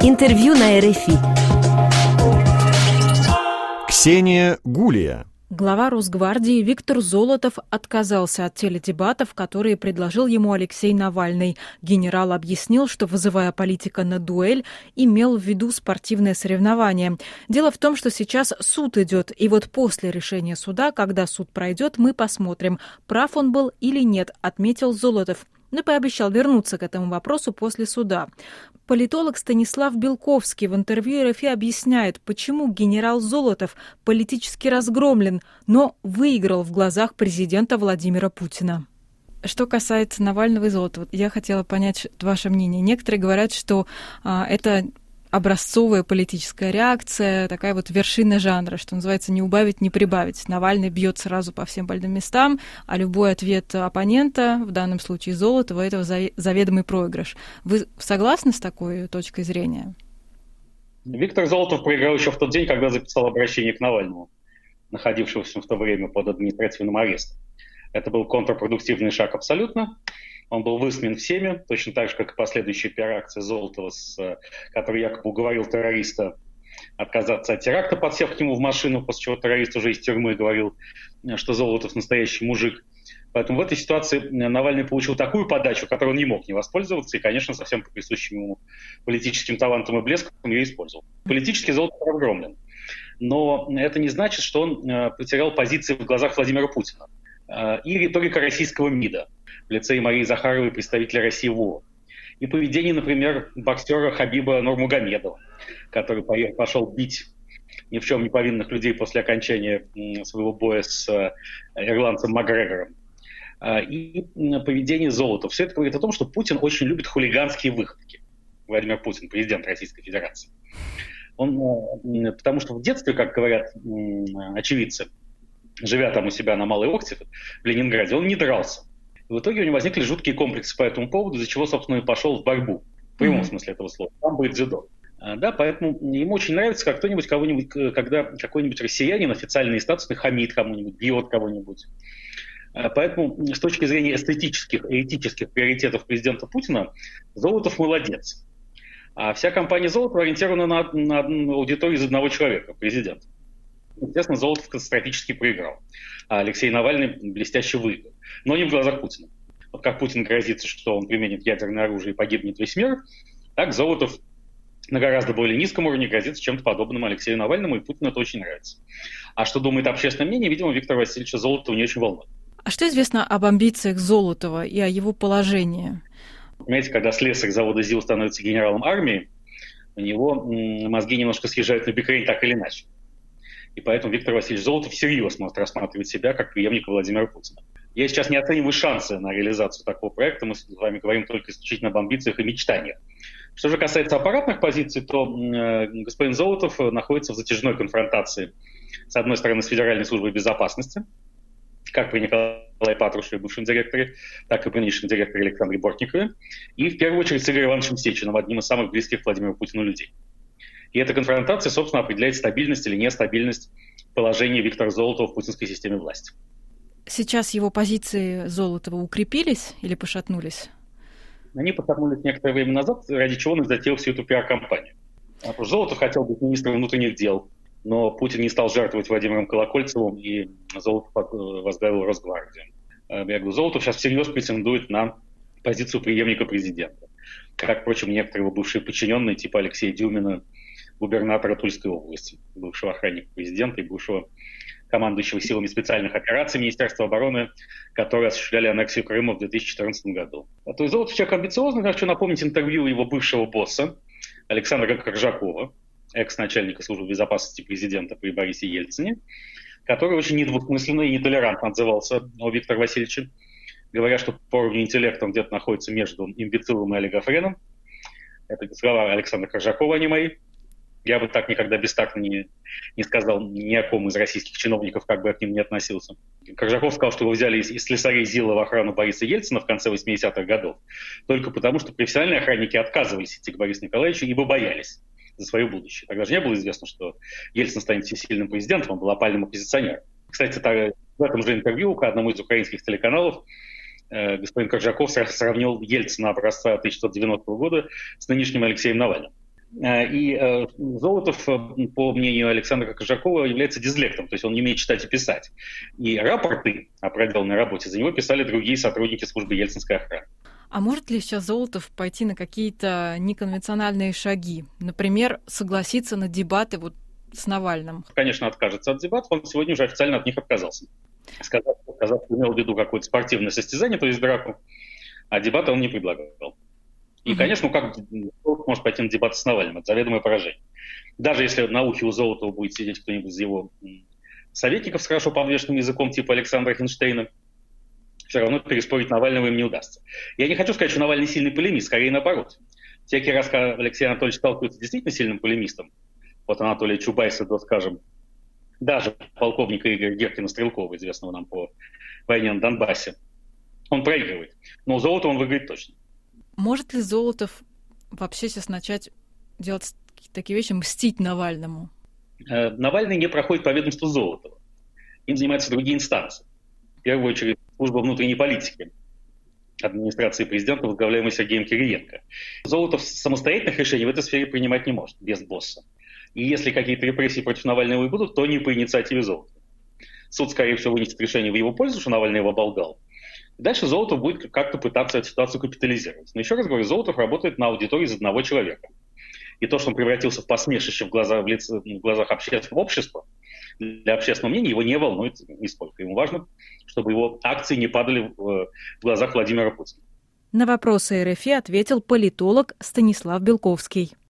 Интервью на РФИ. Ксения Гулия. Глава Росгвардии Виктор Золотов отказался от теледебатов, которые предложил ему Алексей Навальный. Генерал объяснил, что, вызывая политика на дуэль, имел в виду спортивное соревнование. Дело в том, что сейчас суд идет, и вот после решения суда, когда суд пройдет, мы посмотрим, прав он был или нет, отметил Золотов. Но пообещал вернуться к этому вопросу после суда. Политолог Станислав Белковский в интервью РФИ объясняет, почему генерал Золотов политически разгромлен, но выиграл в глазах президента Владимира Путина. Что касается Навального и Золотова, я хотела понять ваше мнение. Некоторые говорят, что это образцовая политическая реакция, такая вот вершина жанра, что называется, не убавить, не прибавить. Навальный бьет сразу по всем больным местам, а любой ответ оппонента, в данном случае Золотова, это заведомый проигрыш. Вы согласны с такой точкой зрения? Виктор Золотов проиграл еще в тот день, когда записал обращение к Навальному, находившемуся в то время под административным арестом. Это был контрпродуктивный шаг абсолютно. Он был высмеян всеми, точно так же, как и последующая пиар-акция Золотова, который якобы уговорил террориста отказаться от теракта, подсев к нему в машину, после чего террорист уже из тюрьмы говорил, что Золотов настоящий мужик. Поэтому в этой ситуации Навальный получил такую подачу, которой он не мог не воспользоваться, и, конечно, со всем присущим ему политическим талантом и блеском ее использовал. Политически Золотов разгромлен. Но это не значит, что он потерял позиции в глазах Владимира Путина. И риторика российского МИДа в лице Марии Захаровой, представителя России в ООН. И поведение, например, боксера Хабиба Нурмагомедова, который пошел бить ни в чем не повинных людей после окончания своего боя с ирландцем Макгрегором. И поведение Золотова. Все это говорит о том, что Путин очень любит хулиганские выходки. Владимир Путин, президент Российской Федерации. Потому что в детстве, как говорят очевидцы, живя там у себя на Малой Охте, в Ленинграде, он не дрался. В итоге у него возникли жуткие комплексы по этому поводу, из-за чего, собственно, и пошел в борьбу. В прямом смысле этого слова. Там будет дзюдо. Да, поэтому ему очень нравится, как когда какой-нибудь россиянин, официальный и статусный, хамит кому-нибудь, бьет кого-нибудь. Поэтому с точки зрения эстетических и этических приоритетов президента Путина, Золотов молодец. А вся кампания Золотова ориентирована на аудиторию из одного человека, президента. Естественно, Золотов катастрофически проиграл, а Алексей Навальный блестяще выиграл. Но не в глазах Путина. Вот как Путин грозится, что он применит ядерное оружие и погибнет весь мир, так Золотов на гораздо более низком уровне грозится чем-то подобным Алексею Навальному, и Путину это очень нравится. А что думает общественное мнение, видимо, Виктора Васильевича Золотова не очень волнует. А что известно об амбициях Золотова и о его положении? Понимаете, когда слесарь завода ЗИЛ становится генералом армии, у него мозги немножко съезжают на бикрень так или иначе. И поэтому Виктор Васильевич Золотов всерьез может рассматривать себя как преемника Владимира Путина. Я сейчас не оцениваю шансы на реализацию такого проекта, мы с вами говорим только исключительно об амбициях и мечтаниях. Что же касается аппаратных позиций, то господин Золотов находится в затяжной конфронтации, с одной стороны, с Федеральной службой безопасности, как при Николае Патрушеве, бывшем директоре, так и при нынешнем директоре Александре Бортникове, и в первую очередь с Игорем Ивановичем Сечиным, одним из самых близких к Владимиру Путину людей. И эта конфронтация, собственно, определяет стабильность или нестабильность положения Виктора Золотова в путинской системе власти. Сейчас его позиции Золотова укрепились или пошатнулись? Они пошатнулись некоторое время назад, ради чего он и затеял всю эту пиар-кампанию. Золотов хотел быть министром внутренних дел, но Путин не стал жертвовать Владимиром Колокольцевым, и Золотов возглавил Росгвардию. Я говорю, Золотов сейчас всерьез претендует на позицию преемника президента. Как, впрочем, некоторые его бывшие подчиненные, типа Алексея Дюмина, губернатора Тульской области, бывшего охранника президента и бывшего командующего силами специальных операций Министерства обороны, которые осуществляли аннексию Крыма в 2014 году. То есть Золотов человек амбициозный. Я хочу напомнить интервью его бывшего босса Александра Коржакова, экс-начальника службы безопасности президента при Борисе Ельцине, который очень недвусмысленно и нетолерантно отзывался о Викторе Васильевиче, говоря, что по уровню интеллекта он где-то находится между имбецилом и олигофреном. Это слова Александра Коржакова, а не мои. Я бы так никогда бестактно не сказал ни о ком из российских чиновников, как бы я к ним не относился. Коржаков сказал, что его взяли из слесарей ЗИЛа в охрану Бориса Ельцина в конце 80-х годов, только потому, что профессиональные охранники отказывались идти к Борису Николаевичу, ибо боялись за свое будущее. Тогда же не было известно, что Ельцин станет всесильным президентом, он был опальным оппозиционером. Кстати, в этом же интервью к одному из украинских телеканалов господин Коржаков сравнил Ельцина образца 1990 года с нынешним Алексеем Навальным. И Золотов, по мнению Александра Кожакова, является дислектом, то есть он не умеет читать и писать. И рапорты о проделанной работе за него писали другие сотрудники службы ельцинской охраны. А может ли сейчас Золотов пойти на какие-то неконвенциональные шаги? Например, согласиться на дебаты с Навальным? Конечно, откажется от дебатов. Он сегодня уже официально от них отказался. Сказав, что имел в виду какое-то спортивное состязание, то есть драку, а дебаты он не предлагал. И, конечно, как может пойти на дебаты с Навальным? Это заведомое поражение. Даже если на ухе у Золотова будет сидеть кто-нибудь из его советников с хорошо подвешенным языком, типа Александра Хинштейна, все равно переспорить Навального им не удастся. Я не хочу сказать, что Навальный сильный полемист, скорее наоборот. Всякий раз, когда Алексей Анатольевич сталкивается с действительно сильным полемистом, от Анатолия Чубайса до, скажем, даже полковника Игоря Геркина-Стрелкова, известного нам по войне на Донбассе, он проигрывает. Но у Золотова он выиграет точно. Может ли Золотов вообще сейчас начать делать такие вещи, мстить Навальному? Навальный не проходит по ведомству Золотова. Им занимаются другие инстанции. В первую очередь служба внутренней политики администрации президента, возглавляемой Сергеем Кириенко. Золотов самостоятельных решений в этой сфере принимать не может, без босса. И если какие-то репрессии против Навального и будут, то не по инициативе Золотова. Суд, скорее всего, вынесет решение в его пользу, что Навальный его оболгал. И дальше Золотов будет как-то пытаться эту ситуацию капитализировать. Но еще раз говорю, Золотов работает на аудитории из одного человека. И то, что он превратился в посмешище в глазах общественного общества, для общественного мнения его не волнует нисколько. Ему важно, чтобы его акции не падали в глазах Владимира Путина. На вопросы РФИ ответил политолог Станислав Белковский.